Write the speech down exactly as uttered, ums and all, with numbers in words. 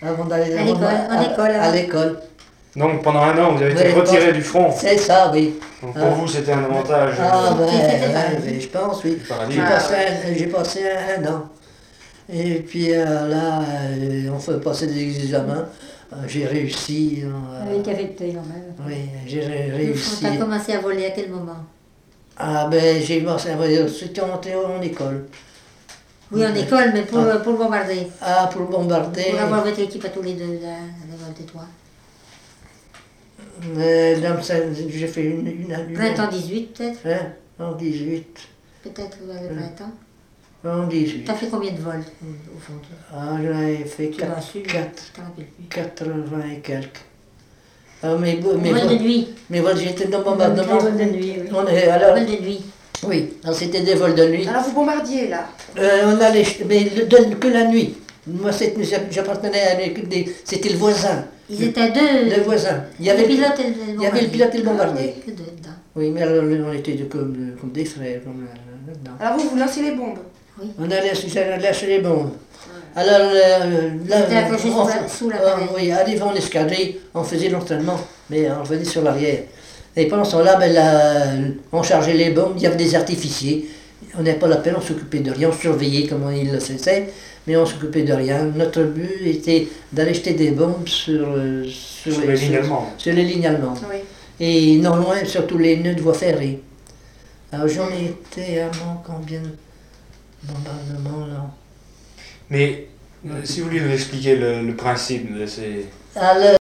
avant d'aller à l'école. à, En école. à, à l'école. Donc pendant un an, vous avez été Oui, retiré bon, du front. C'est ça, oui. Donc pour Ah. vous, c'était un avantage. Ah, euh, ben, C'était ouais, paradis. ouais, je pense, oui. Paradis. J'ai Ah, passé, ouais. un, j'ai passé un, un an. Et puis euh, là, euh, on fait passer des examens. Euh, j'ai réussi. euh, Avec affecté quand même. oui, j'ai ré- Le réussi. front a commencé à voler à quel moment? Ah ben, j'ai commencé à voler, c'était en, en école. Oui, en école, mais pour, Ah. pour le bombarder. Ah, pour le bombarder. Pour avoir votre équipe à tous les deux, là, à l'école des trois. Euh, là, ça, j'ai fait une... une, une Printemps dix-huit, peut-être? Hein, en dix-huit. Peut-être vous avez printemps. En dix-huit. T'as fait combien de vols, au fond? toi Ah, j'en avais fait Tu l'as su? quatre, Je t'en rappelle plus. quatre-vingts et quelques. Ah, mais, mais, Vol de nuit. mais voilà, j'étais dans le bombardement. Vol de nuit, oui. On est, alors, Vol de nuit. oui, alors c'était des vols de nuit. Alors vous bombardiez là. Euh, on allait, mais le- de- que la nuit. Moi, c'est- j'appartenais à l'équipe des... C'était le voisin. Ils étaient deux. Le voisin. Il y avait le pilote et le il y avait le pilote et le bombardier. Que deux dedans. Oui, mais alors, on était de- comme, comme des frères. Comme, euh, là-dedans. Alors vous, vous lancez les bombes. On allait j'allais lâcher les bombes. Alors euh, là, C'était accroché on- sous la- sous euh, l'appareil. oui, arrivant en escadrille, on faisait l'entraînement, mais on revenait sur l'arrière. Et pendant ce temps-là, ben, là, on chargeait les bombes, il y avait des artificiers. On n'avait pas la peine, on s'occupait de rien, on surveillait comment ils le faisaient, mais on s'occupait de rien. Notre but était d'aller jeter des bombes sur, euh, sur, Sur les lignes allemandes. sur les lignes allemandes. Oui. Et non loin, surtout les nœuds de voie ferrée. Alors j'en étais à mon combien de bombardements là. Mais euh, si vous voulez nous expliquer le, le principe de ces... Alors,